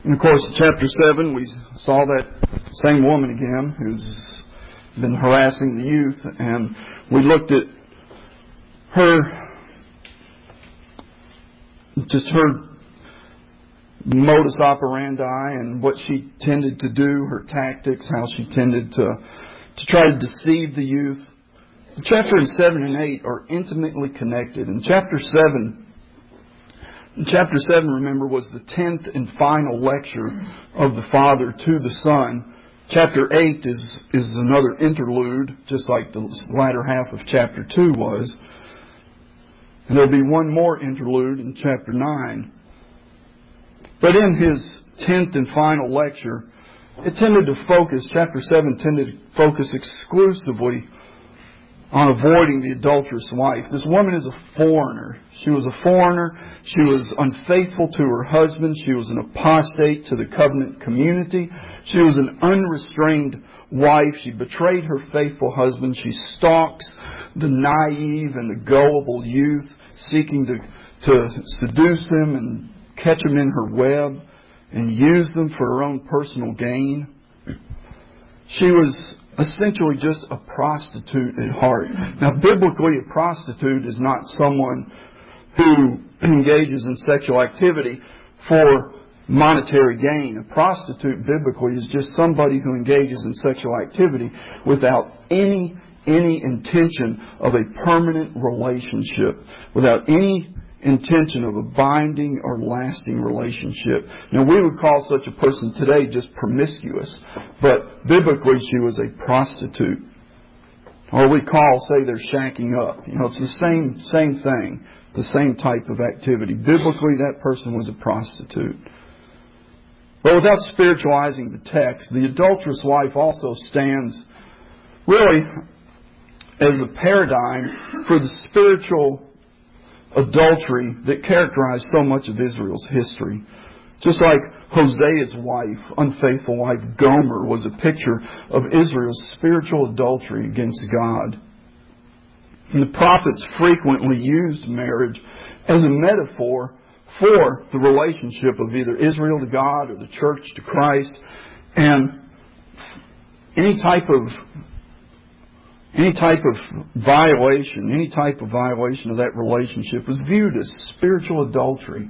And of course, in chapter 7, we saw that same woman again who's been harassing the youth, and we looked at her modus operandi and what she tended to do, her tactics, how she tended to try to deceive the youth. Chapters 7 and 8 are intimately connected. In chapter 7, remember, was the 10th and final lecture of the Father to the Son. Chapter 8 is another interlude, just like the latter half of chapter 2 was. And there'll be one more interlude in chapter 9. But in his 10th and final lecture, chapter 7 tended to focus exclusively on avoiding the adulterous wife. This woman is a foreigner. She was a foreigner. She was unfaithful to her husband. She was an apostate to the covenant community. She was an unrestrained wife. She betrayed her faithful husband. She stalks the naive and the gullible youth, seeking to seduce them and catch them in her web and use them for her own personal gain. She was essentially just a prostitute at heart. Now, biblically, a prostitute is not someone who engages in sexual activity for monetary gain. A prostitute, biblically, is just somebody who engages in sexual activity without any intention of a permanent relationship, without any intention of a binding or lasting relationship. Now, we would call such a person today just promiscuous, but biblically she was a prostitute. Or we say they're shacking up. It's the same thing, the same type of activity. Biblically, that person was a prostitute. But without spiritualizing the text, the adulterous wife also stands really as a paradigm for the spiritual adultery that characterized so much of Israel's history. Just like Hosea's wife, unfaithful wife Gomer, was a picture of Israel's spiritual adultery against God. And the prophets frequently used marriage as a metaphor for the relationship of either Israel to God or the church to Christ. And any type of violation of that relationship was viewed as spiritual adultery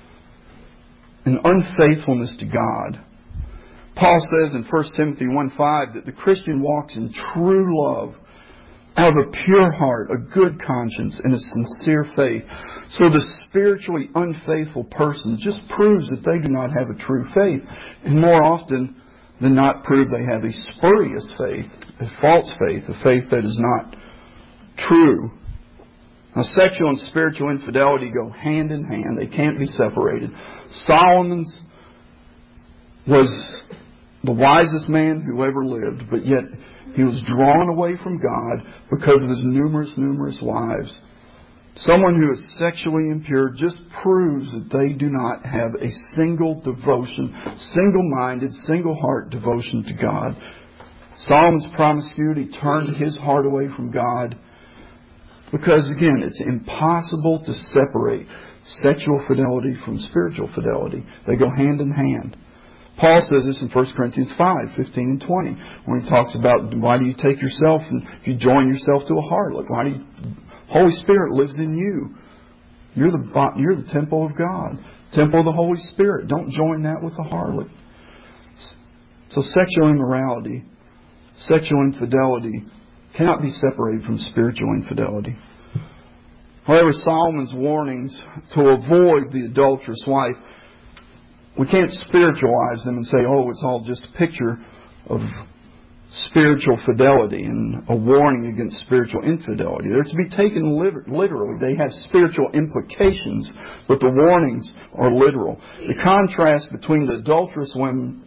and unfaithfulness to God. Paul says in 1 Timothy 1:5 that the Christian walks in true love, out of a pure heart, a good conscience, and a sincere faith. So the spiritually unfaithful person just proves that they do not have a true faith, and more often than not prove they have a spurious faith, a false faith, a faith that is not true. Now, sexual and spiritual infidelity go hand in hand. They can't be separated. Solomon's was the wisest man who ever lived, but yet he was drawn away from God because of his numerous wives. Someone who is sexually impure just proves that they do not have a single devotion, single-minded, single-heart devotion to God. Solomon's promiscuity turned his heart away from God because, again, it's impossible to separate sexual fidelity from spiritual fidelity. They go hand in hand. Paul says this in 1 Corinthians 5:15 and 20, when he talks about why do you take yourself and you join yourself to a harlot? Holy Spirit lives in you. You're the temple of God, temple of the Holy Spirit. Don't join that with a harlot. So sexual immorality, sexual infidelity cannot be separated from spiritual infidelity. However, Solomon's warnings to avoid the adulterous wife, we can't spiritualize them and say, oh, it's all just a picture of spiritual fidelity and a warning against spiritual infidelity. They're to be taken literally. They have spiritual implications, but the warnings are literal. The contrast between the adulterous woman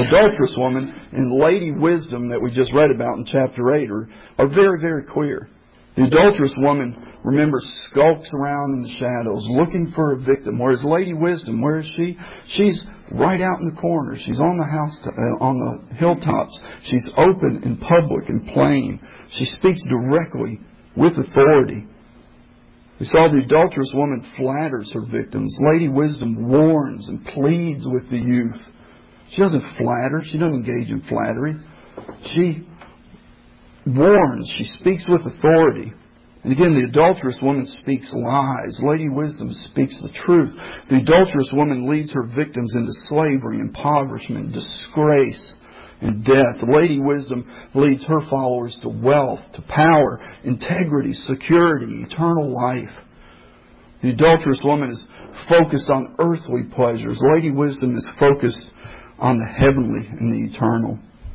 and Lady Wisdom that we just read about in chapter 8 are very, very clear. The adulterous woman, remember, skulks around in the shadows looking for a victim. Whereas Lady Wisdom, where is she? She's right out in the corner. She's on the hilltops. She's open and public and plain. She speaks directly with authority. We saw the adulterous woman flatters her victims. Lady Wisdom warns and pleads with the youth. She doesn't flatter. She doesn't engage in flattery. She warns. She speaks with authority. And again, the adulterous woman speaks lies. Lady Wisdom speaks the truth. The adulterous woman leads her victims into slavery, impoverishment, disgrace, and death. Lady Wisdom leads her followers to wealth, to power, integrity, security, eternal life. The adulterous woman is focused on earthly pleasures. Lady Wisdom is focused on the heavenly and the eternal.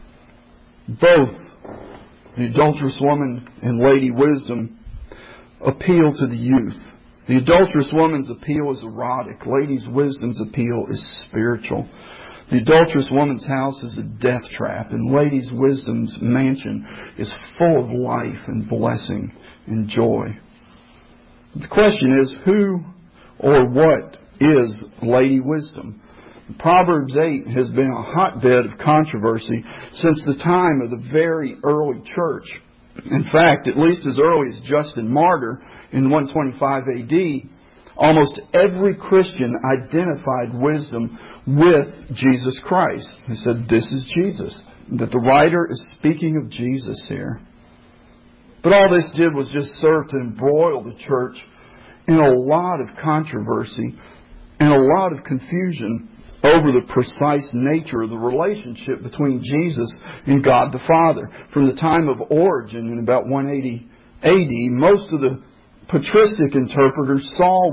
Both the adulterous woman and Lady Wisdom appeal to the youth. The adulterous woman's appeal is erotic. Lady Wisdom's appeal is spiritual. The adulterous woman's house is a death trap, and Lady Wisdom's mansion is full of life and blessing and joy. The question is, who or what is Lady Wisdom? Proverbs 8 has been a hotbed of controversy since the time of the very early church. In fact, at least as early as Justin Martyr in 125 AD, almost every Christian identified wisdom with Jesus Christ. He said, this is Jesus. That the writer is speaking of Jesus here. But all this did was just serve to embroil the church in a lot of controversy and a lot of confusion over the precise nature of the relationship between Jesus and God the Father. From the time of Origen in about 180 AD, most of the patristic interpreters saw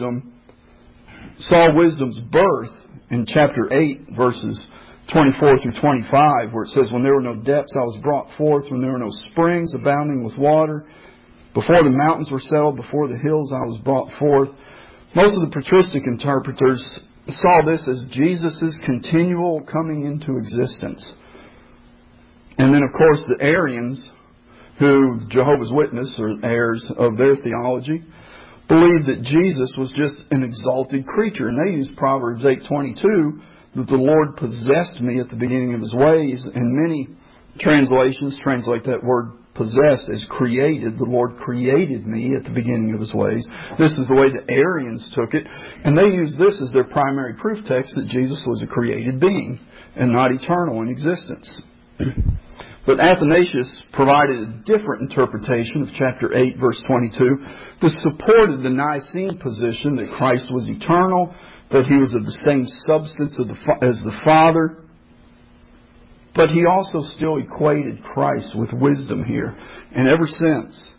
wisdom's birth in chapter 8, verses 24 through 25, where it says, when there were no depths, I was brought forth. When there were no springs abounding with water, before the mountains were settled, before the hills, I was brought forth. Most of the patristic interpreters saw this as Jesus' continual coming into existence. And then, of course, the Arians, who Jehovah's Witnesses are heirs of their theology, believed that Jesus was just an exalted creature. And they used Proverbs 8:22, that the Lord possessed me at the beginning of His ways. And many translations translate that word possessed as created. The Lord created me at the beginning of His ways. This is the way the Arians took it. And they used this as their primary proof text that Jesus was a created being and not eternal in existence. But Athanasius provided a different interpretation of chapter 8, verse 22, that supported the Nicene position that Christ was eternal, that He was of the same substance as the Father. But he also still equated Christ with wisdom here. And ever since,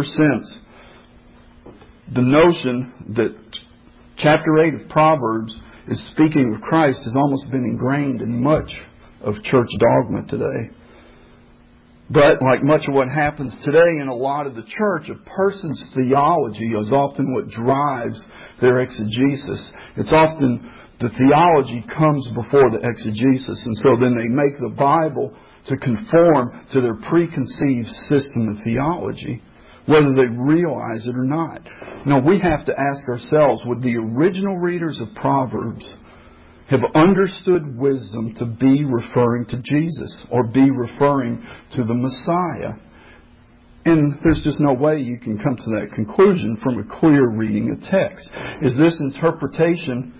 the notion that chapter 8 of Proverbs is speaking of Christ has almost been ingrained in much of church dogma today. But like much of what happens today in a lot of the church, a person's theology is often what drives their exegesis. It's often the theology comes before the exegesis, and so then they make the Bible to conform to their preconceived system of theology, whether they realize it or not. Now, we have to ask ourselves, would the original readers of Proverbs have understood wisdom to be referring to Jesus or be referring to the Messiah? And there's just no way you can come to that conclusion from a clear reading of text. Is this interpretation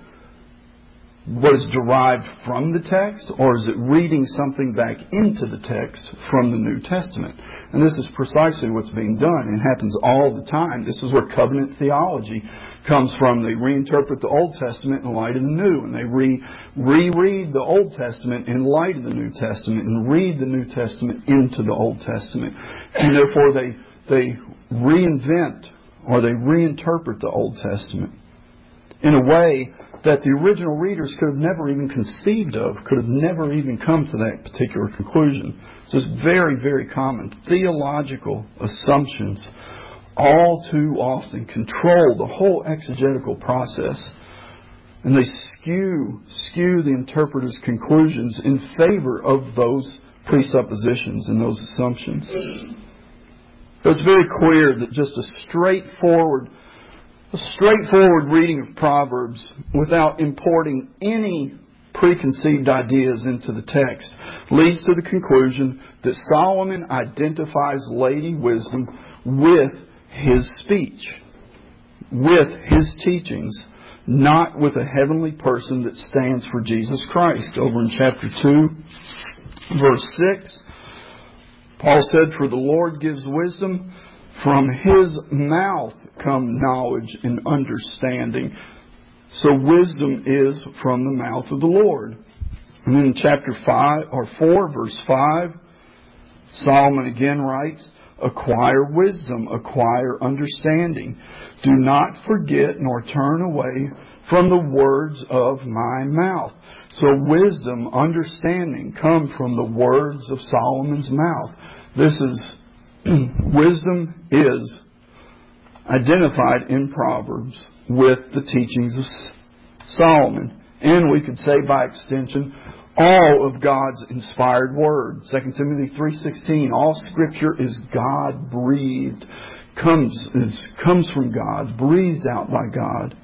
was derived from the text, or is it reading something back into the text from the New Testament? And this is precisely what's being done. It happens all the time. This is where covenant theology comes from. They reinterpret the Old Testament in light of the New, and they reread the Old Testament in light of the New Testament, and read the New Testament into the Old Testament. And therefore they reinvent or they reinterpret the Old Testament in a way that the original readers could have never even conceived of, could have never even come to that particular conclusion. So it's very, very common. Theological assumptions all too often control the whole exegetical process. And they skew the interpreter's conclusions in favor of those presuppositions and those assumptions. So it's very clear that just a straightforward reading of Proverbs without importing any preconceived ideas into the text leads to the conclusion that Solomon identifies Lady Wisdom with his speech, with his teachings, not with a heavenly person that stands for Jesus Christ. Over in chapter 2, verse 6, Paul said, "For the Lord gives wisdom. From His mouth come knowledge and understanding." So wisdom is from the mouth of the Lord. And then in chapter 4, verse 5, Solomon again writes, "Acquire wisdom, acquire understanding. Do not forget nor turn away from the words of my mouth." So wisdom, understanding come from the words of Solomon's mouth. This is, wisdom is identified in Proverbs with the teachings of Solomon. And we could say by extension, all of God's inspired word. 2 Timothy 3:16, all Scripture is God-breathed, comes from God, breathed out by God.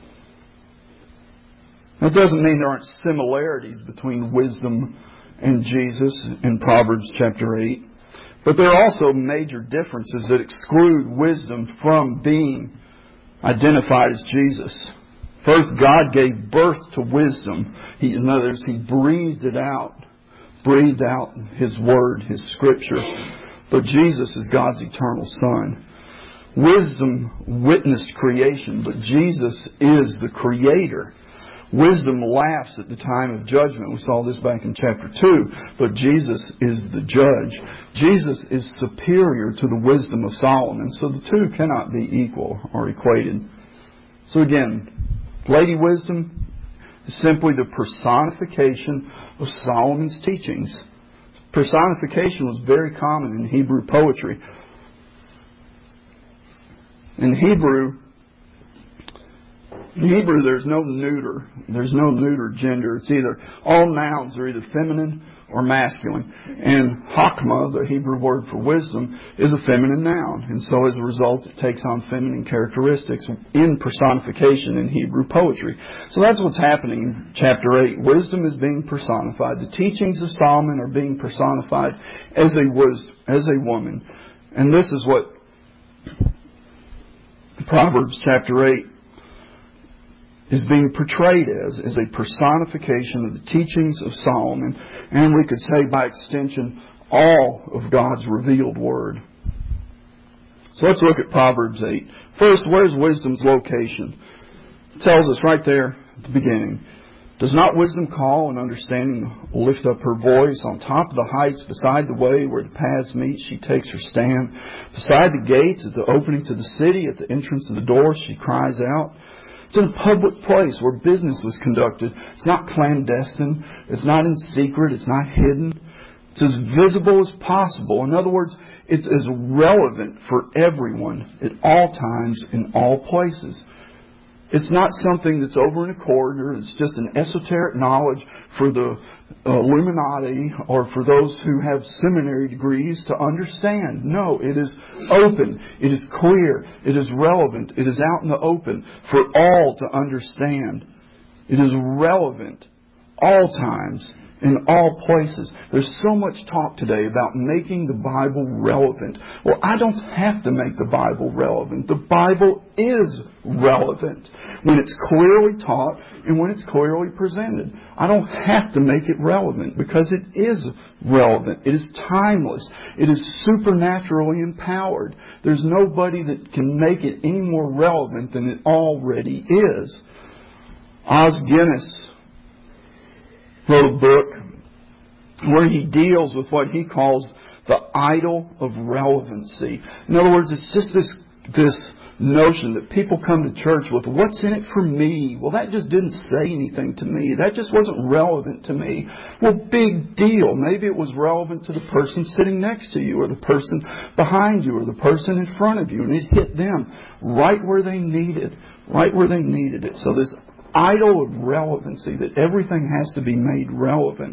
That doesn't mean there aren't similarities between wisdom and Jesus in Proverbs chapter 8. But there are also major differences that exclude wisdom from being identified as Jesus. First, God gave birth to wisdom. In other words, He breathed out His Word, His Scripture. But Jesus is God's eternal Son. Wisdom witnessed creation, but Jesus is the Creator. Wisdom laughs at the time of judgment. We saw this back in chapter 2. But Jesus is the judge. Jesus is superior to the wisdom of Solomon. So the two cannot be equal or equated. So again, Lady Wisdom is simply the personification of Solomon's teachings. Personification was very common in Hebrew poetry. In Hebrew, there's no neuter. There's no neuter gender. It's either, all nouns are either feminine or masculine. And Hakma, the Hebrew word for wisdom, is a feminine noun. And so as a result, it takes on feminine characteristics in personification in Hebrew poetry. So that's what's happening in chapter 8. Wisdom is being personified. The teachings of Solomon are being personified as a woman. And this is what Proverbs chapter 8 is being portrayed as a personification of the teachings of Solomon, and we could say by extension, all of God's revealed Word. So let's look at Proverbs 8. First, where's wisdom's location? It tells us right there at the beginning. Does not wisdom call and understanding lift up her voice? On top of the heights, beside the way where the paths meet, she takes her stand. Beside the gates, at the opening to the city, at the entrance of the door, she cries out. It's in a public place where business was conducted. It's not clandestine. It's not in secret. It's not hidden. It's as visible as possible. In other words, it's as relevant for everyone at all times in all places. It's not something that's over in a corridor. It's just an esoteric knowledge for the Illuminati or for those who have seminary degrees to understand. No, it is open. It is clear. It is relevant. It is out in the open for all to understand. It is relevant all times, in all places. There's so much talk today about making the Bible relevant. Well, I don't have to make the Bible relevant. The Bible is relevant when it's clearly taught and when it's clearly presented. I don't have to make it relevant because it is relevant. It is timeless. It is supernaturally empowered. There's nobody that can make it any more relevant than it already is. Os Guinness wrote a book where he deals with what he calls the idol of relevancy. In other words, it's just this notion that people come to church with, what's in it for me? Well, that just didn't say anything to me. That just wasn't relevant to me. Well, big deal. Maybe it was relevant to the person sitting next to you or the person behind you or the person in front of you, and it hit them right where they needed it. So this idol of relevancy, that everything has to be made relevant,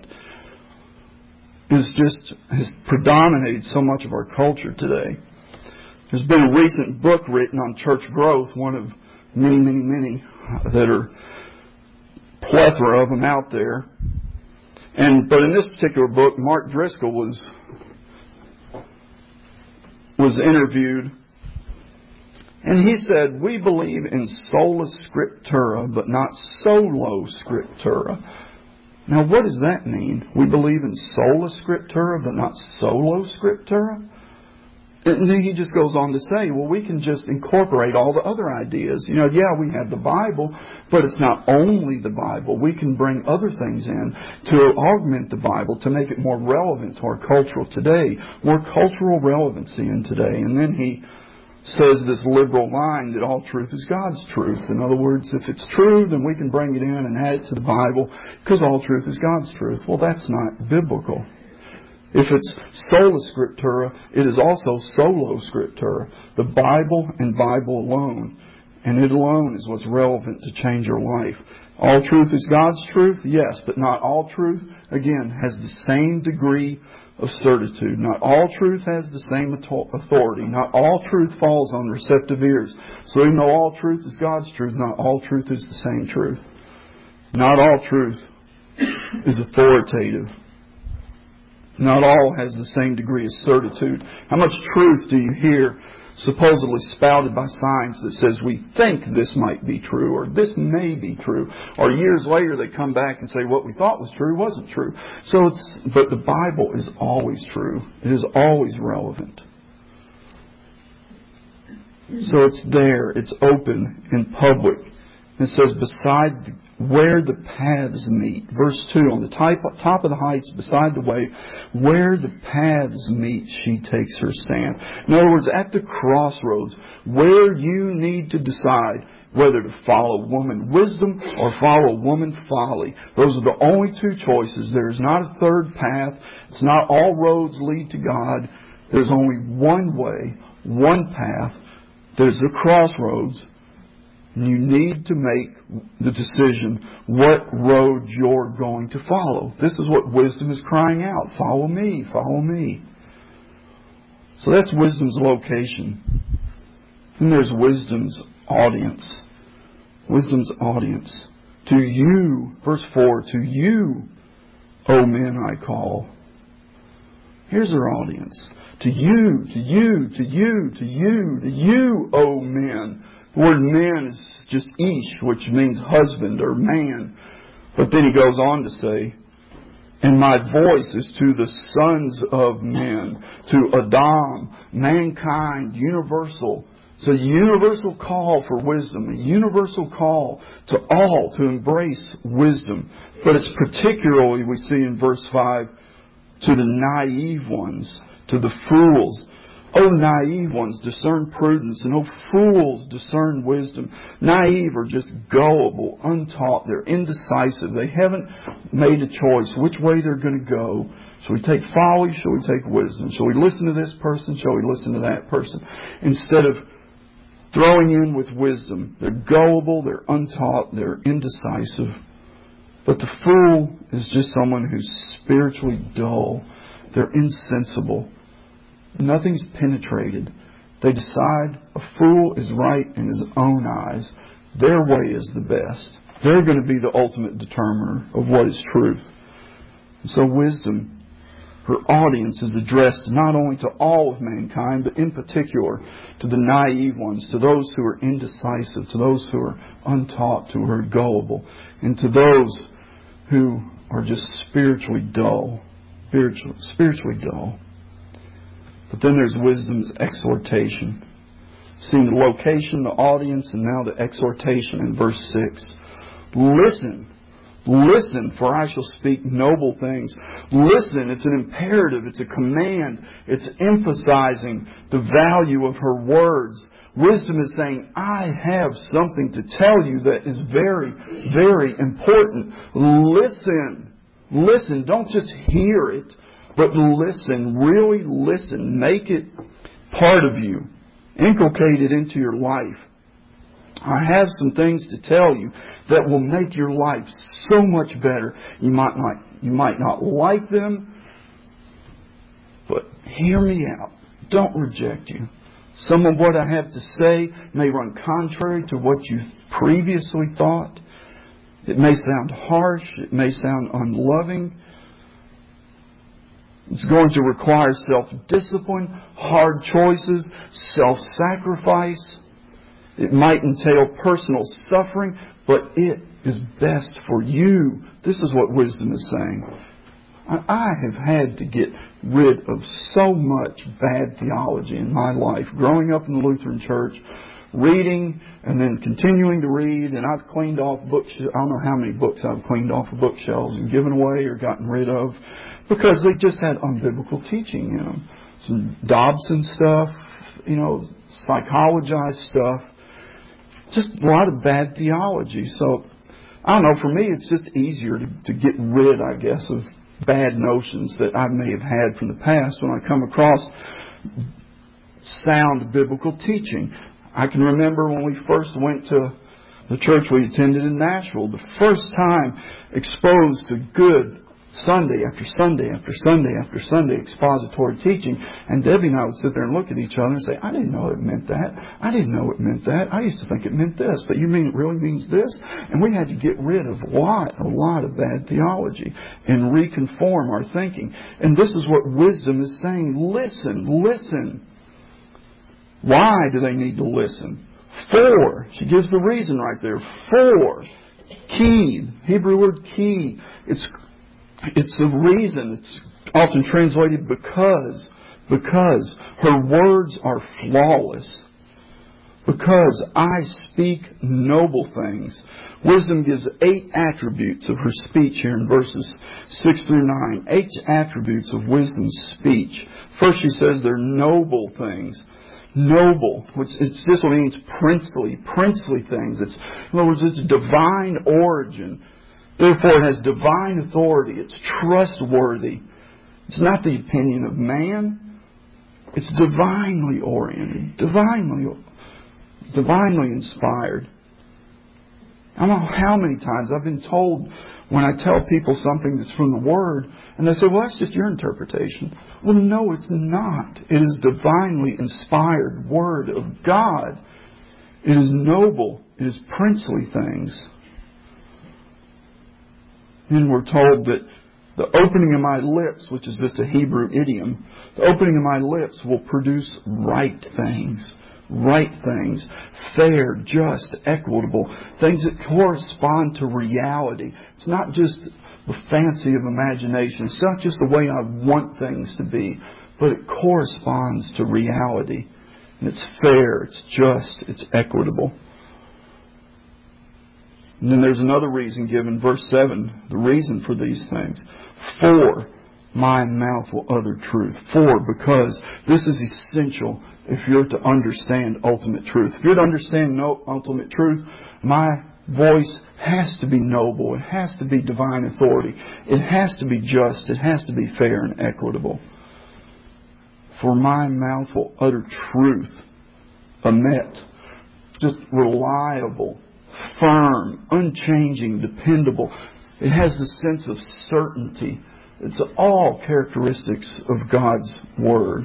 has predominated so much of our culture today. There's been a recent book written on church growth, one of many that are plethora of them out there. But in this particular book, Mark Driscoll was interviewed, And he said, we believe in sola scriptura, but not solo scriptura. Now, what does that mean? We believe in sola scriptura, but not solo scriptura? And then he just goes on to say, well, we can just incorporate all the other ideas. We have the Bible, but it's not only the Bible. We can bring other things in to augment the Bible, to make it more relevant to our cultural today, more cultural relevancy in today. And then he says this liberal line that all truth is God's truth. In other words, if it's true, then we can bring it in and add it to the Bible because all truth is God's truth. Well, that's not biblical. If it's sola scriptura, it is also solo scriptura. The Bible and Bible alone. And it alone is what's relevant to change your life. All truth is God's truth? Yes, but not all truth, again, has the same degree of certitude. Not all truth has the same authority. Not all truth falls on receptive ears. So even though all truth is God's truth, not all truth is the same truth. Not all truth is authoritative. Not all has the same degree of certitude. How much truth do you hear supposedly spouted by science that says we think this might be true or this may be true, or years later they come back and say what we thought was true wasn't true. But the Bible is always true. It is always relevant. So it's there. It's open in public. It says beside where the paths meet. Verse 2, on the top of the heights beside the way, where the paths meet, she takes her stand. In other words, at the crossroads, where you need to decide whether to follow woman wisdom or follow woman folly. Those are the only two choices. There's not a third path. It's not all roads lead to God. There's only one way, one path. There's the crossroads. You need to make the decision what road you're going to follow. This is what wisdom is crying out. Follow me, follow me. So that's wisdom's location. And there's wisdom's audience. Wisdom's audience. To you, verse 4, to you, O men, I call. Here's her audience. To you, to you, to you, to you, to you, O men. The word man is just ish, which means husband or man. But then he goes on to say, and my voice is to the sons of men, to Adam, mankind, universal. It's a universal call for wisdom, a universal call to all to embrace wisdom. But it's particularly, we see in verse 5, to the naive ones, to the fools. O naive ones, discern prudence, and O fools, discern wisdom. Naive are just gullible, untaught. They're indecisive. They haven't made a choice which way they're going to go. Shall we take folly? Shall we take wisdom? Shall we listen to this person? Shall we listen to that person? Instead of throwing in with wisdom, they're gullible, they're untaught, they're indecisive. But the fool is just someone who's spiritually dull. They're insensible. Nothing's penetrated. They decide a fool is right in his own eyes. Their way is the best. They're going to be the ultimate determiner of what is truth. And so wisdom, her audience is addressed not only to all of mankind, but in particular to the naive ones, to those who are indecisive, to those who are untaught, who are gullible, and to those who are just spiritually dull. Spiritually dull. But then there's wisdom's exhortation. Seeing the location, the audience, and now the exhortation in verse 6. Listen. Listen, for I shall speak noble things. Listen, it's an imperative, it's a command. It's emphasizing the value of her words. Wisdom is saying, I have something to tell you that is very, very important. Listen. Listen, don't just hear it. But listen, really listen. Make it part of you. Inculcate it into your life. I have some things to tell you that will make your life so much better. You might not like them, but hear me out. Don't reject you. Some of what I have to say may run contrary to what you previously thought. It may sound harsh. It may sound unloving. It's going to require self-discipline, hard choices, self-sacrifice. It might entail personal suffering, but it is best for you. This is what wisdom is saying. I have had to get rid of so much bad theology in my life. Growing up in the Lutheran Church, reading and then continuing to read, and I've cleaned off books. I don't know how many books I've cleaned off of bookshelves and given away or gotten rid of because they just had unbiblical teaching, you know. Some Dobson stuff, you know, psychologized stuff. Just a lot of bad theology. So, I don't know, for me it's just easier to get rid, I guess, of bad notions that I may have had from the past when I come across sound biblical teaching. I can remember when we first went to the church we attended in Nashville, the first time exposed to good Sunday after Sunday after Sunday after Sunday expository teaching, and Debbie and I would sit there and look at each other and say, I didn't know it meant that. I didn't know it meant that. I used to think it meant this, but you mean it really means this? And we had to get rid of a lot of bad theology and reconform our thinking. And this is what wisdom is saying. Listen. Why do they need to listen? For. She gives the reason right there. For. Key. Hebrew word key. It's a reason. It's often translated because. Because her words are flawless. Because I speak noble things. Wisdom gives 8 attributes of her speech here in verses 6 through 9. 8 attributes of wisdom's speech. First she says they're noble things. Noble, which this one means princely things. In other words, it's divine origin. Therefore, it has divine authority. It's trustworthy. It's not the opinion of man. It's divinely oriented, divinely inspired. I don't know how many times I've been told when I tell people something that's from the Word, and they say, well, that's just your interpretation. Well, no, it's not. It is divinely inspired Word of God. It is noble. It is princely things. And we're told that the opening of my lips, which is just a Hebrew idiom, the opening of my lips will produce right things. Right things, fair, just, equitable, things that correspond to reality. It's not just the fancy of imagination. It's not just the way I want things to be, but it corresponds to reality. And it's fair, it's just, it's equitable. And then there's another reason given, verse 7, the reason for these things. For my mouth will utter truth. For, because this is essential if you're to understand ultimate truth. If you're to understand ultimate truth, my voice has to be noble. It has to be divine authority. It has to be just. It has to be fair and equitable. For my mouth will utter truth. Emet. Just reliable, firm, unchanging, dependable. It has the sense of certainty. It's all characteristics of God's Word.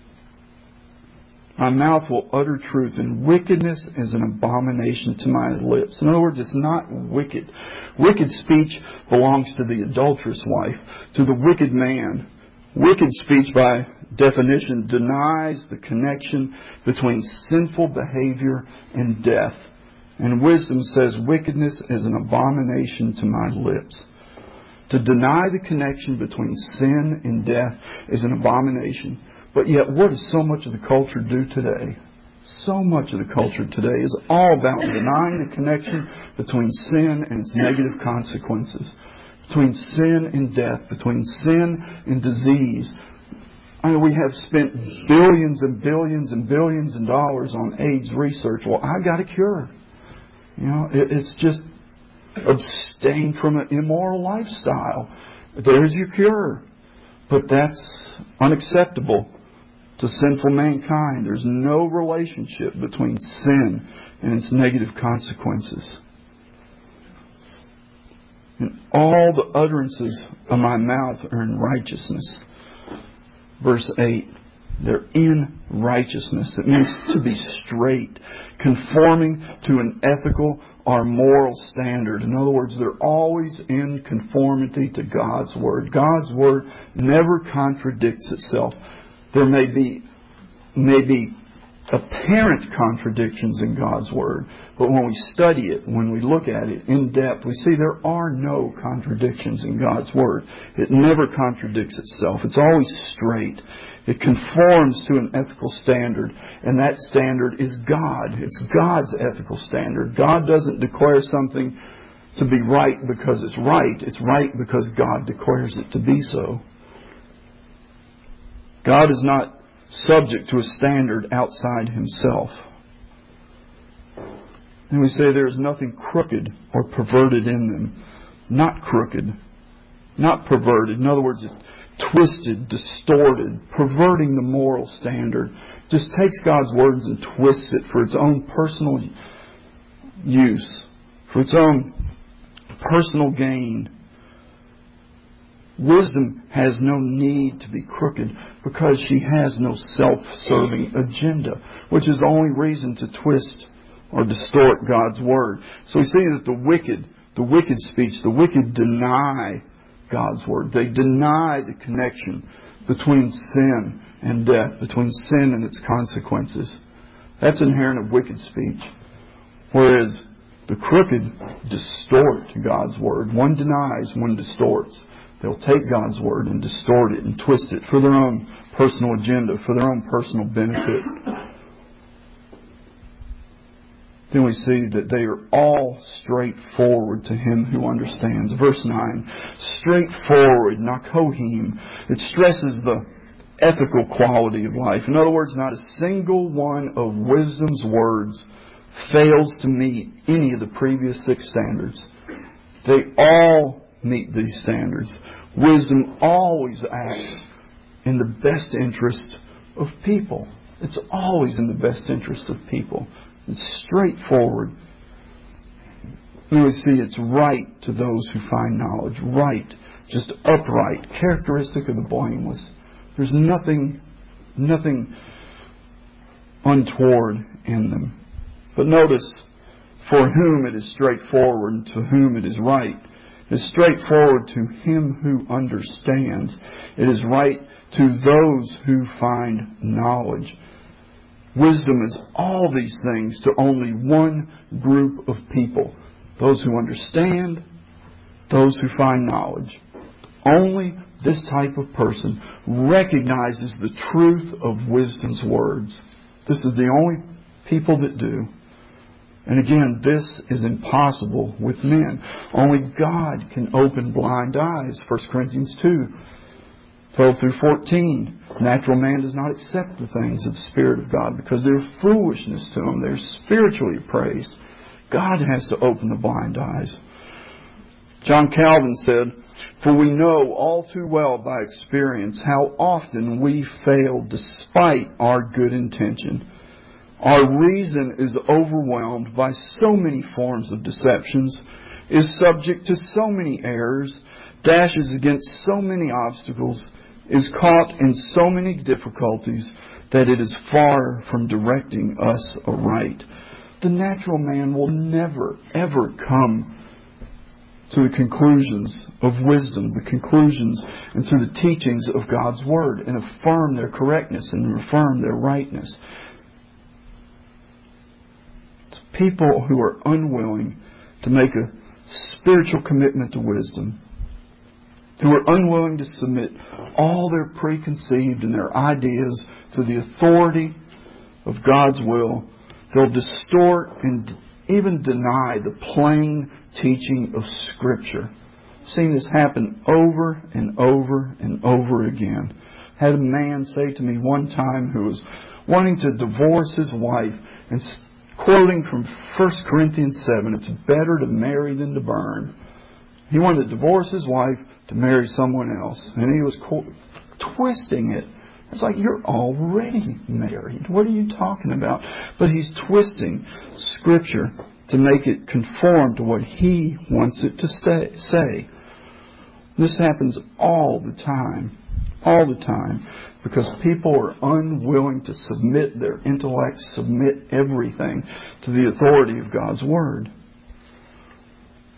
My mouth will utter truth, and wickedness is an abomination to my lips. In other words, it's not wicked. Wicked speech belongs to the adulterous wife, to the wicked man. Wicked speech, by definition, denies the connection between sinful behavior and death. And wisdom says wickedness is an abomination to my lips. To deny the connection between sin and death is an abomination. But yet, what does so much of the culture do today? So much of the culture today is all about denying the connection between sin and its negative consequences. Between sin and death. Between sin and disease. I mean, we have spent billions and billions and billions of dollars on AIDS research. Well, I've got a cure. You know, it's just abstain from an immoral lifestyle. There's your cure. But that's unacceptable to sinful mankind. There's no relationship between sin and its negative consequences. And all the utterances of my mouth are in righteousness. Verse 8. They're in righteousness. It means to be straight, conforming to an ethical or moral standard. In other words, they're always in conformity to God's Word. God's Word never contradicts itself. There may be apparent contradictions in God's Word. But when we study it, when we look at it in depth, we see there are no contradictions in God's Word. It never contradicts itself. It's always straight. It conforms to an ethical standard, and that standard is God. It's God's ethical standard. God doesn't declare something to be right because it's right. It's right because God declares it to be so. God is not subject to a standard outside Himself. And we say there is nothing crooked or perverted in them. Not crooked, not perverted. In other words, twisted, distorted, perverting the moral standard. Just takes God's words and twists it for its own personal use, for its own personal gain. Wisdom has no need to be crooked because she has no self-serving agenda, which is the only reason to twist or distort God's Word. So we see that the wicked speech, the wicked deny God's Word. They deny the connection between sin and death, between sin and its consequences. That's inherent of wicked speech. Whereas the crooked distort God's Word. One denies, one distorts. They'll take God's Word and distort it and twist it for their own personal agenda, for their own personal benefit. Then we see that they are all straightforward to him who understands. Verse 9, straightforward, nakohim. It stresses the ethical quality of life. In other words, not a single one of wisdom's words fails to meet any of the previous 6 standards. They all meet these standards. Wisdom always acts in the best interest of people. It's always in the best interest of people. It's straightforward. And we see it's right to those who find knowledge. Right. Just upright. Characteristic of the blameless. There's nothing untoward in them. But notice, for whom it is straightforward and to whom it is right. It is straightforward to him who understands. It is right to those who find knowledge. Wisdom is all these things to only one group of people. Those who understand, those who find knowledge. Only this type of person recognizes the truth of wisdom's words. This is the only people that do. And again, this is impossible with men. Only God can open blind eyes. 1 Corinthians 2, 12 through 14. Natural man does not accept the things of the Spirit of God because they're foolishness to him. They're spiritually appraised. God has to open the blind eyes. John Calvin said, "For we know all too well by experience how often we fail despite our good intention. Our reason is overwhelmed by so many forms of deceptions, is subject to so many errors, dashes against so many obstacles, is caught in so many difficulties that it is far from directing us aright." The natural man will never, ever come to the conclusions of wisdom, the conclusions and to the teachings of God's Word and affirm their correctness and affirm their rightness. It's people who are unwilling to make a spiritual commitment to wisdom, who are unwilling to submit all their preconceived and their ideas to the authority of God's will. They'll distort and even deny the plain teaching of Scripture. I've seen this happen over and over and over again. I had a man say to me one time who was wanting to divorce his wife and quoting from 1 Corinthians 7, it's better to marry than to burn. He wanted to divorce his wife to marry someone else. And he was twisting it. It's like, you're already married. What are you talking about? But he's twisting Scripture to make it conform to what he wants it to say. This happens all the time. All the time. Because people are unwilling to submit their intellect, submit everything to the authority of God's Word.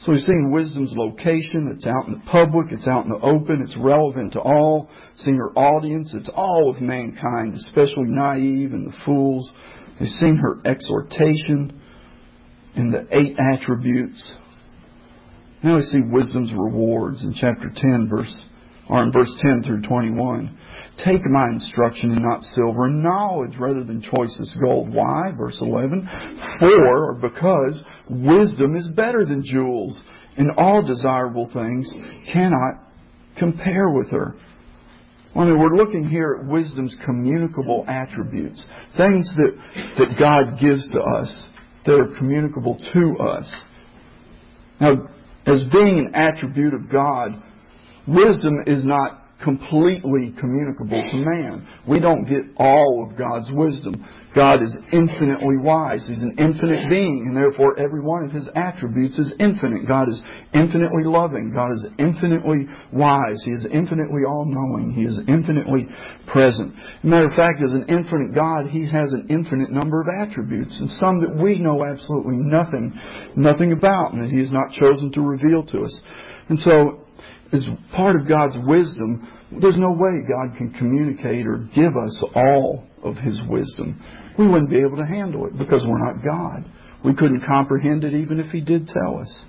So we've seen wisdom's location. It's out in the public. It's out in the open. It's relevant to all. Seen her audience. It's all of mankind, especially naive and the fools. We've seen her exhortation in the 8 attributes. Now we see wisdom's rewards in chapter 10, in verse 10 through 21. Take my instruction and not silver, and knowledge rather than choicest gold. Why? Verse 11. For, or because, wisdom is better than jewels, and all desirable things cannot compare with her. We're looking here at wisdom's communicable attributes. Things that God gives to us that are communicable to us. Now, as being an attribute of God, wisdom is not completely communicable to man. We don't get all of God's wisdom. God is infinitely wise. He's an infinite being, and therefore every one of His attributes is infinite. God is infinitely loving. God is infinitely wise. He is infinitely all-knowing. He is infinitely present. As a matter of fact, as an infinite God, He has an infinite number of attributes, and some that we know absolutely nothing about, and that He has not chosen to reveal to us. And so, as part of God's wisdom, there's no way God can communicate or give us all of His wisdom. We wouldn't be able to handle it because we're not God. We couldn't comprehend it even if He did tell us.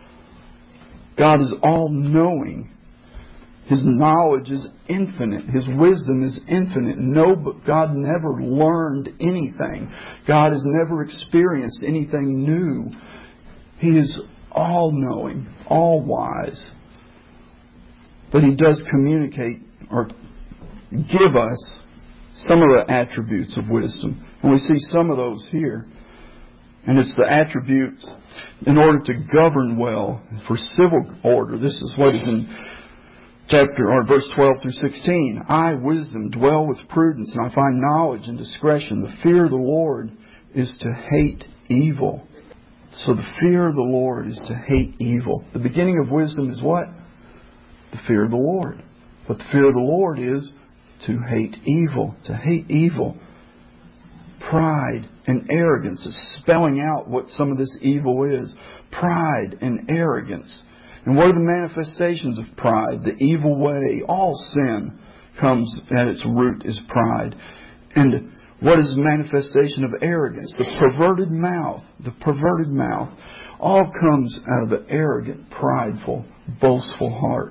God is all-knowing. His knowledge is infinite. His wisdom is infinite. God never learned anything. God has never experienced anything new. He is all-knowing, all-wise. But He does communicate or give us some of the attributes of wisdom. And we see some of those here. And it's the attributes in order to govern well for civil order. This is what is in verse 12 through 16. I, wisdom, dwell with prudence, and I find knowledge and discretion. The fear of the Lord is to hate evil. So the fear of the Lord is to hate evil. The beginning of wisdom is what? The fear of the Lord. But the fear of the Lord is to hate evil. To hate evil. Pride and arrogance is spelling out what some of this evil is. Pride and arrogance. And what are the manifestations of pride? The evil way. All sin comes at its root is pride. And what is the manifestation of arrogance? The perverted mouth. The perverted mouth. All comes out of the arrogant, prideful, boastful heart.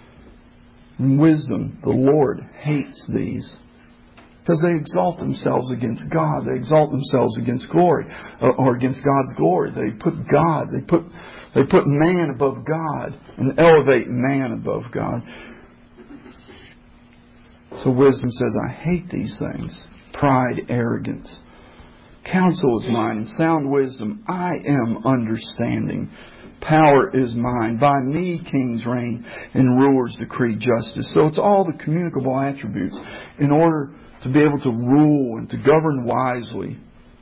And wisdom, the Lord hates these. Because they exalt themselves against God. They exalt themselves against glory. Or against God's glory. They put God, they put man above God. And elevate man above God. So wisdom says, I hate these things. Pride, arrogance. Counsel is mine, and sound wisdom. I am understanding. Power is mine. By me kings reign, and rulers decree justice. So it's all the communicable attributes in order to be able to rule and to govern wisely.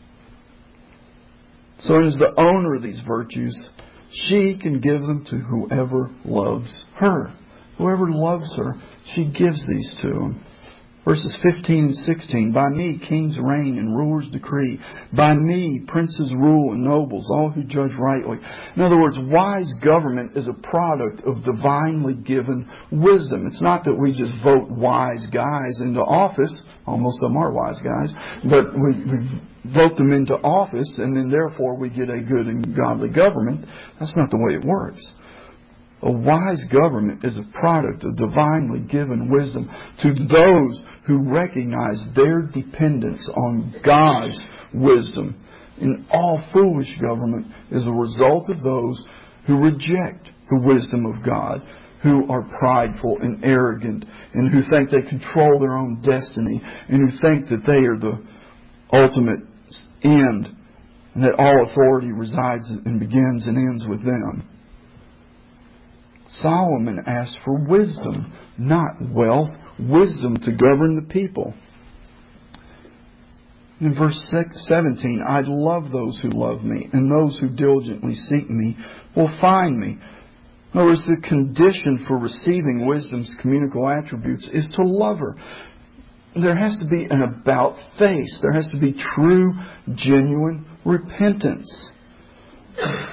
So as the owner of these virtues, she can give them to whoever loves her. Whoever loves her, she gives these to them. Verses 15 and 16. By me kings reign and rulers decree. By me princes rule and nobles, all who judge rightly. In other words, wise government is a product of divinely given wisdom. It's not that we just vote wise guys into office. Almost of them are wise guys. But we vote them into office and then therefore we get a good and godly government. That's not the way it works. A wise government is a product of divinely given wisdom to those who recognize their dependence on God's wisdom. And all foolish government is a result of those who reject the wisdom of God, who are prideful and arrogant, and who think they control their own destiny, and who think that they are the ultimate end, and that all authority resides and begins and ends with them. Solomon asked for wisdom, not wealth, wisdom to govern the people. In verse 17, I love those who love me, and those who diligently seek me will find me. In other words, the condition for receiving wisdom's communicable attributes is to love her. There has to be an about face. There has to be true, genuine repentance.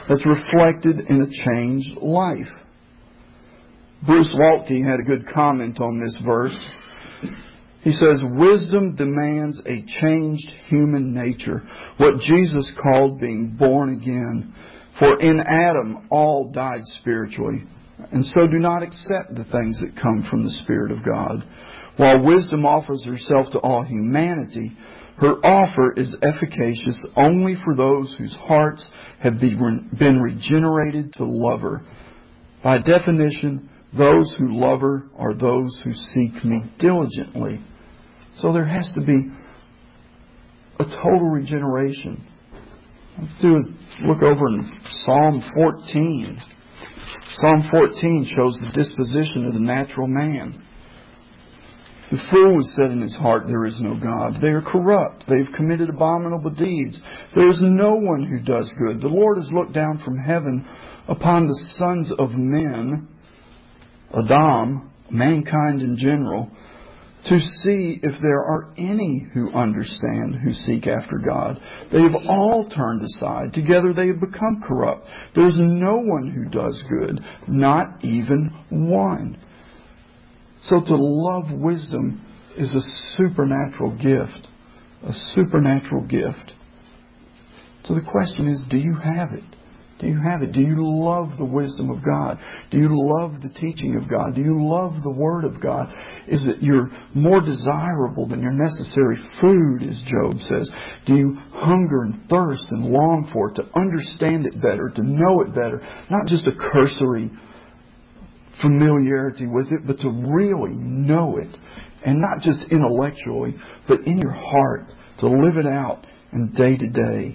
that's reflected in a changed life. Bruce Waltke had a good comment on this verse. He says, wisdom demands a changed human nature, what Jesus called being born again. For in Adam all died spiritually, and so do not accept the things that come from the Spirit of God. While wisdom offers herself to all humanity, her offer is efficacious only for those whose hearts have been regenerated to love her. By definition, those who love her are those who seek me diligently. So there has to be a total regeneration. What let's do is look over in Psalm 14. Psalm 14 shows the disposition of the natural man. The fool has said in his heart, there is no God. They are corrupt. They have committed abominable deeds. There is no one who does good. The Lord has looked down from heaven upon the sons of men, Adam, mankind in general, to see if there are any who understand, who seek after God. They have all turned aside. Together they have become corrupt. There is no one who does good, not even one. So to love wisdom is a supernatural gift. A supernatural gift. So the question is, do you have it? Do you have it? Do you love the wisdom of God? Do you love the teaching of God? Do you love the Word of God? Is it you're more desirable than your necessary food, as Job says? Do you hunger and thirst and long for it, to understand it better, to know it better? Not just a cursory familiarity with it, but to really know it. And not just intellectually, but in your heart, to live it out in day to day.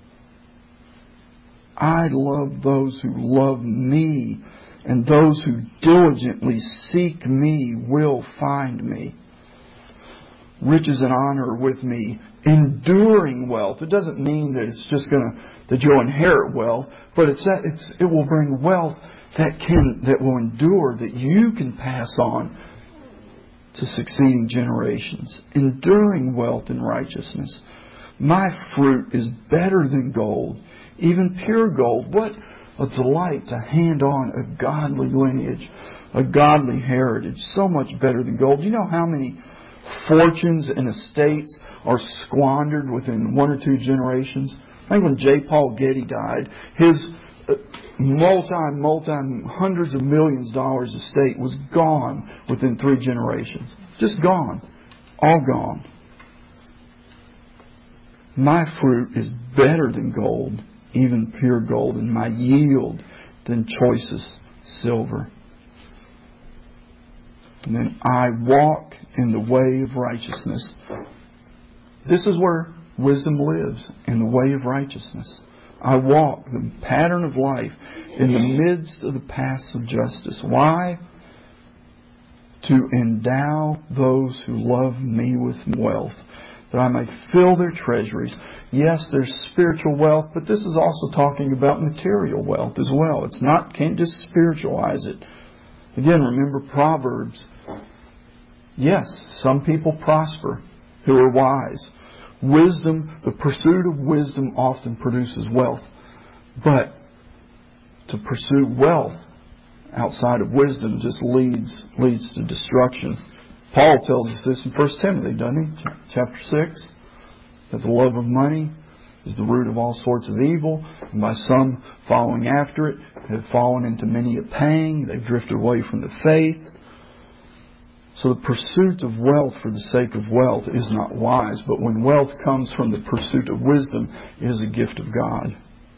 I love those who love me, and those who diligently seek me will find me. Riches and honor are with me, enduring wealth. It doesn't mean that it's just that you'll inherit wealth, but it will bring wealth that will endure, that you can pass on to succeeding generations. Enduring wealth and righteousness. My fruit is better than gold, even pure gold. What a delight to hand on a godly lineage, a godly heritage. So much better than gold. Do you know how many fortunes and estates are squandered within 1 or 2 generations? I think when J. Paul Getty died, his multi hundreds of millions of dollars estate was gone within 3 generations. Just gone. All gone. My fruit is better than gold, even pure gold, and my yield than choicest silver. And then I walk in the way of righteousness. This is where wisdom lives, in the way of righteousness. I walk the pattern of life in the midst of the paths of justice. Why? To endow those who love me with wealth, that I may fill their treasuries. Yes, there's spiritual wealth, but this is also talking about material wealth as well. Can't just spiritualize it. Again, remember Proverbs. Yes, some people prosper who are wise. Wisdom, the pursuit of wisdom often produces wealth. But to pursue wealth outside of wisdom just leads to destruction. Paul tells us this in 1 Timothy, doesn't he? Chapter 6. That the love of money is the root of all sorts of evil. And by some following after it have fallen into many a pang. They've drifted away from the faith. So the pursuit of wealth for the sake of wealth is not wise. But when wealth comes from the pursuit of wisdom, it is a gift of God.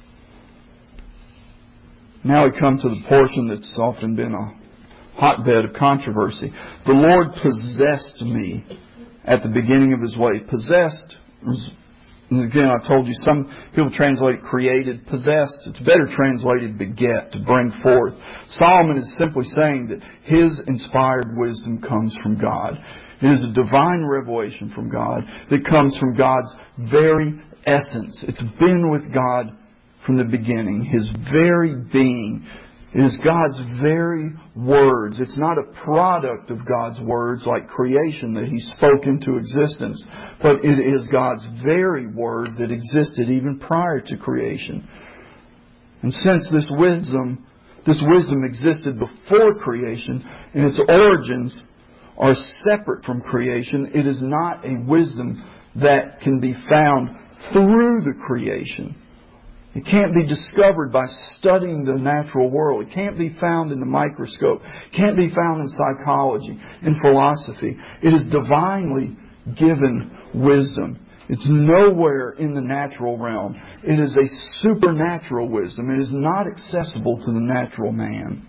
Now we come to the portion that's often been a hotbed of controversy. The Lord possessed me at the beginning of His way. Possessed, again I told you, some people translate created. Possessed, it's better translated beget, to bring forth. Solomon is simply saying that his inspired wisdom comes from God. It is a divine revelation from God that comes from God's very essence. It's been with God from the beginning. His very being. It is God's very words. It's not a product of God's words like creation that He spoke into existence. But it is God's very word that existed even prior to creation. And since this wisdom existed before creation, and its origins are separate from creation, it is not a wisdom that can be found through the creation. It can't be discovered by studying the natural world. It can't be found in the microscope. It can't be found in psychology, in philosophy. It is divinely given wisdom. It's nowhere in the natural realm. It is a supernatural wisdom. It is not accessible to the natural man.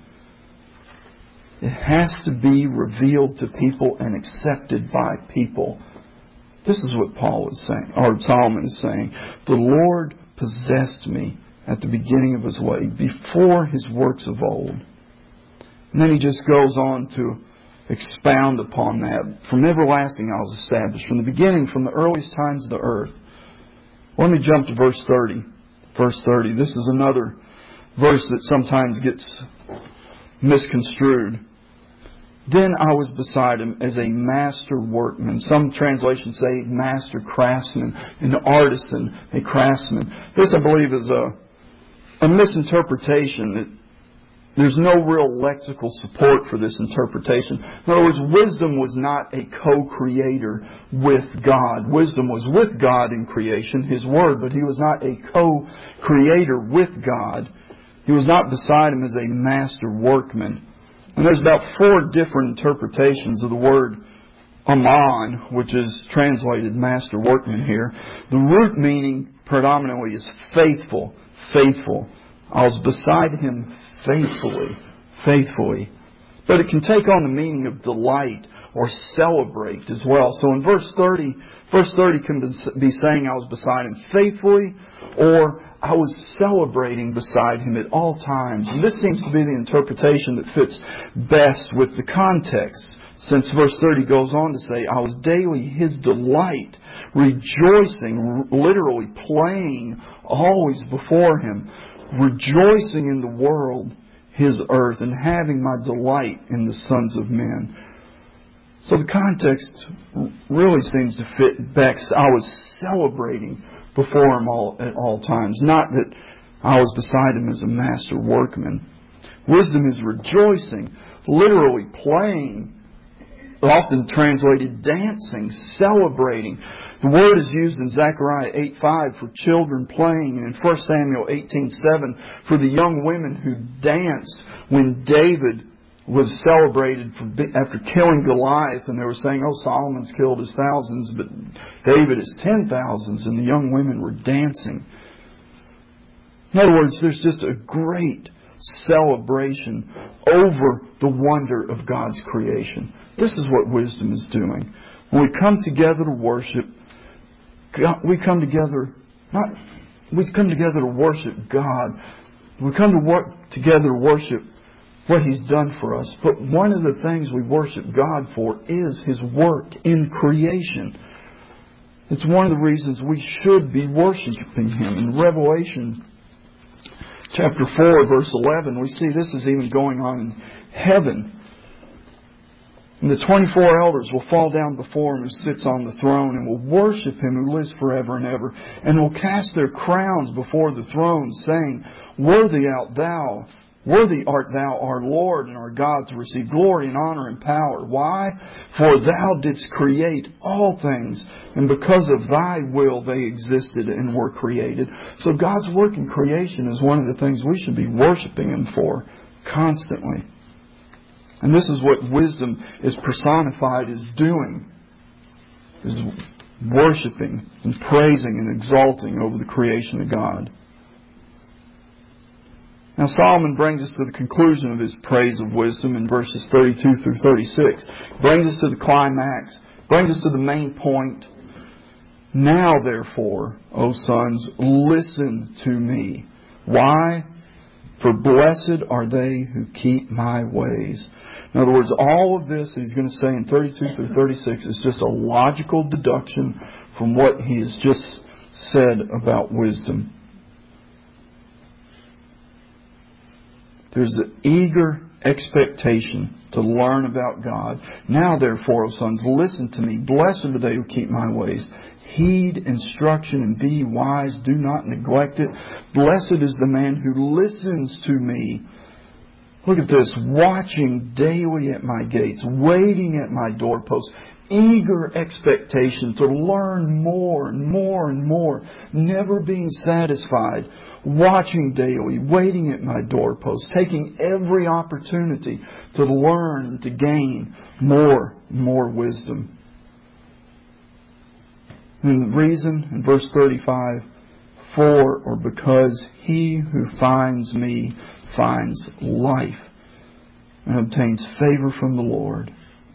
It has to be revealed to people and accepted by people. This is what Paul is saying, or Solomon is saying. The Lord possessed me at the beginning of His way, before His works of old. And then he just goes on to expound upon that. From everlasting I was established, from the beginning, from the earliest times of the earth. Let me jump to verse 30. Verse 30. This is another verse that sometimes gets misconstrued. Then I was beside Him as a master workman. Some translations say master craftsman, an artisan, a craftsman. This, I believe, is a misinterpretation. There's no real lexical support for this interpretation. In other words, wisdom was not a co-creator with God. Wisdom was with God in creation, His Word, but He was not a co-creator with God. He was not beside Him as a master workman. And there's about 4 different interpretations of the word Aman, which is translated master workman here. The root meaning predominantly is faithful, faithful. I was beside Him faithfully, faithfully. But it can take on the meaning of delight or celebrate as well. So in verse 30 can be saying I was beside Him faithfully, or I was celebrating beside Him at all times. And this seems to be the interpretation that fits best with the context, since verse 30 goes on to say, I was daily His delight, rejoicing, literally playing always before Him, rejoicing in the world, His earth, and having my delight in the sons of men. So the context really seems to fit back. I was celebrating before Him at all times. Not that I was beside Him as a master workman. Wisdom is rejoicing, literally playing, often translated dancing, celebrating. The word is used in Zechariah 8:5 for children playing, and in 1 Samuel 18:7 for the young women who danced when David was celebrated after killing Goliath, and they were saying, oh, Solomon's killed his thousands, but David his 10,000s, and the young women were dancing. In other words, there's just a great celebration over the wonder of God's creation. This is what wisdom is doing. When we come together to worship, we come together to worship God. We come together to worship what He's done for us. But one of the things we worship God for is His work in creation. It's one of the reasons we should be worshiping Him. In Revelation chapter 4, verse 11, we see this is even going on in heaven. And the 24 elders will fall down before Him who sits on the throne, and will worship Him who lives forever and ever, and will cast their crowns before the throne, saying, Worthy art Thou, our Lord and our God, to receive glory and honor and power. Why? For Thou didst create all things, and because of Thy will they existed and were created. So God's work in creation is one of the things we should be worshiping Him for constantly. And this is what wisdom is personified as doing, is worshiping and praising and exalting over the creation of God. Now Solomon brings us to the conclusion of his praise of wisdom in verses 32 through 36. Brings us to the climax. Brings us to the main point. Now therefore, O sons, listen to me. Why? For blessed are they who keep my ways. In other words, all of this that he's going to say in 32 through 36 is just a logical deduction from what he has just said about wisdom. There's an eager expectation to learn about God. Now therefore, O sons, listen to me. Blessed are they who keep my ways. Heed instruction and be wise. Do not neglect it. Blessed is the man who listens to me. Look at this. Watching daily at my gates, waiting at my doorposts, eager expectation to learn more and more and more, never being satisfied, watching daily, waiting at my doorposts, taking every opportunity to learn and to gain more and more wisdom. And the reason, in verse 35, for or because he who finds me finds life and obtains favor from the Lord.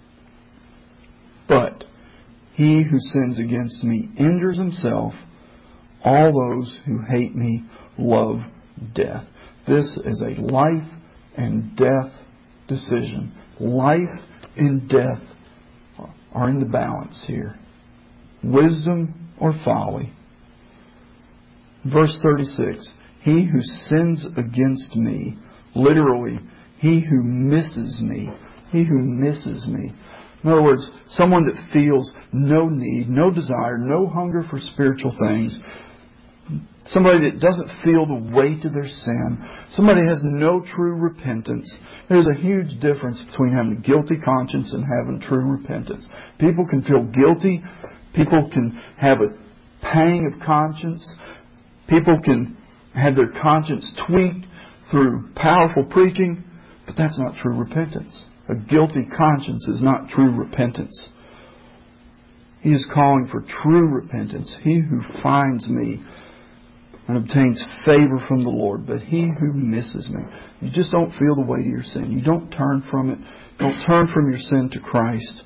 But he who sins against me injures himself. All those who hate me love death. This is a life and death decision. Life and death are in the balance here. Wisdom or folly. Verse 36. He who sins against me, literally, he who misses me. He who misses me. In other words, someone that feels no need, no desire, no hunger for spiritual things. Somebody that doesn't feel the weight of their sin. Somebody that has no true repentance. There's a huge difference between having a guilty conscience and having true repentance. People can feel guilty. People can have a pang of conscience. People can have their conscience tweaked through powerful preaching, but that's not true repentance. A guilty conscience is not true repentance. He is calling for true repentance. He who finds me and obtains favor from the Lord, but he who misses me. You just don't feel the weight of your sin. You don't turn from it. Don't turn from your sin to Christ.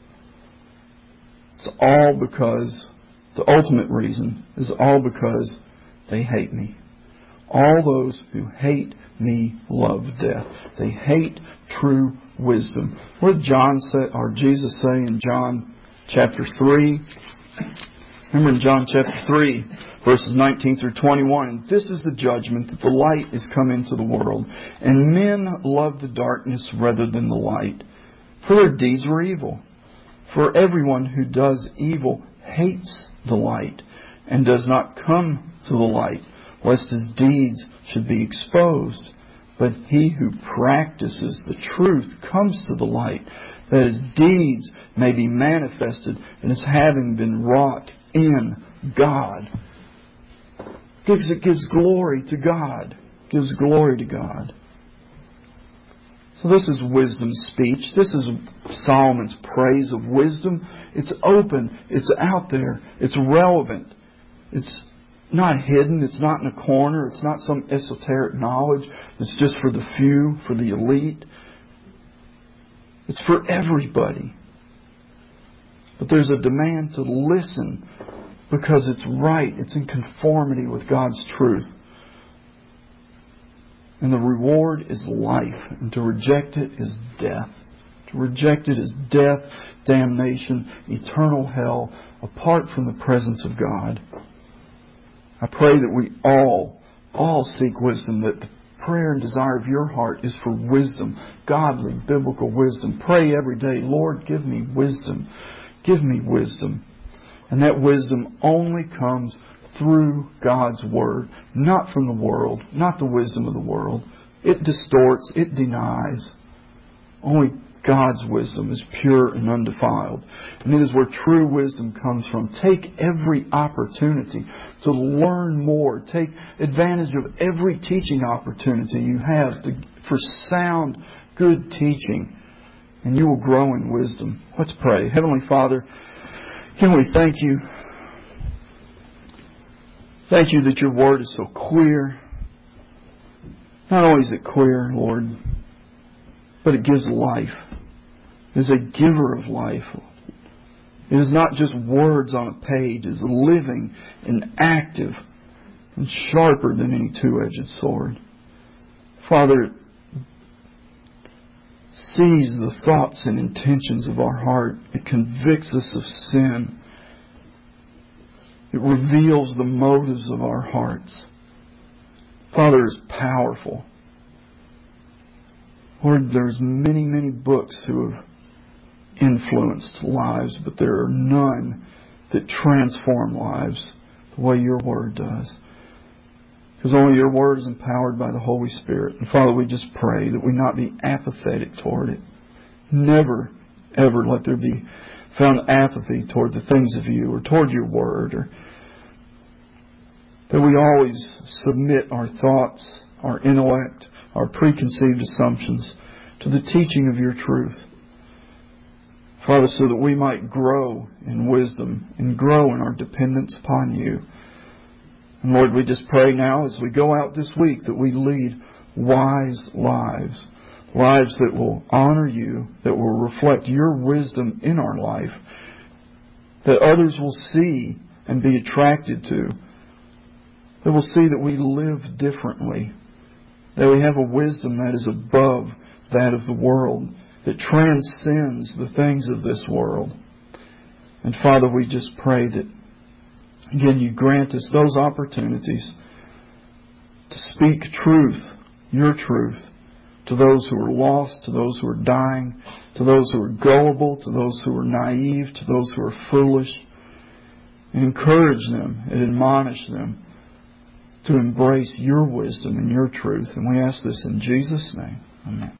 It's all because, the ultimate reason is all because they hate me. All those who hate me love death. They hate true wisdom. What did Jesus say in John chapter 3? Remember in John chapter 3, verses 19 through 21, and this is the judgment, that the light is come into the world, and men love the darkness rather than the light, for their deeds were evil. For everyone who does evil hates the light, and does not come to the light, lest his deeds should be exposed. But he who practices the truth comes to the light, that his deeds may be manifested in his having been wrought in God. It gives glory to God. It gives glory to God. So this is wisdom's speech. This is Solomon's praise of wisdom. It's open. It's out there. It's relevant. It's not hidden. It's not in a corner. It's not some esoteric knowledge that's just for the few, for the elite. It's for everybody. But there's a demand to listen because it's right. It's in conformity with God's truth. And the reward is life. And to reject it is death. To reject it is death, damnation, eternal hell, apart from the presence of God. I pray that we all seek wisdom, that the prayer and desire of your heart is for wisdom, godly, biblical wisdom. Pray every day, Lord, give me wisdom. Give me wisdom. And that wisdom only comes through God's Word, not from the world, not the wisdom of the world. It distorts, it denies. Only God's wisdom is pure and undefiled. And it is where true wisdom comes from. Take every opportunity to learn more. Take advantage of every teaching opportunity you have for sound, good teaching. And you will grow in wisdom. Let's pray. Heavenly Father, can we thank you? Thank you that your Word is so clear. Not only is it clear, Lord, but it gives life. It is a giver of life. It is not just words on a page. It is living and active and sharper than any two-edged sword. Father, it sees the thoughts and intentions of our heart. It convicts us of sin. It reveals the motives of our hearts. Father, it is powerful. Lord, there's many books who have influenced lives, but there are none that transform lives the way Your Word does. Because only Your Word is empowered by the Holy Spirit. And Father, we just pray that we not be apathetic toward it. Never, ever let there be found apathy toward the things of You or toward Your Word. Or that we always submit our thoughts, our intellect, our preconceived assumptions to the teaching of Your truth. Father, so that we might grow in wisdom and grow in our dependence upon You. And Lord, we just pray now as we go out this week that we lead wise lives. Lives that will honor You, that will reflect Your wisdom in our life, that others will see and be attracted to, that will see that we live differently, that we have a wisdom that is above that of the world, that transcends the things of this world. And Father, we just pray that, again, You grant us those opportunities to speak truth, Your truth, to those who are lost, to those who are dying, to those who are gullible, to those who are naive, to those who are foolish, and encourage them and admonish them to embrace Your wisdom and Your truth. And we ask this in Jesus' name. Amen.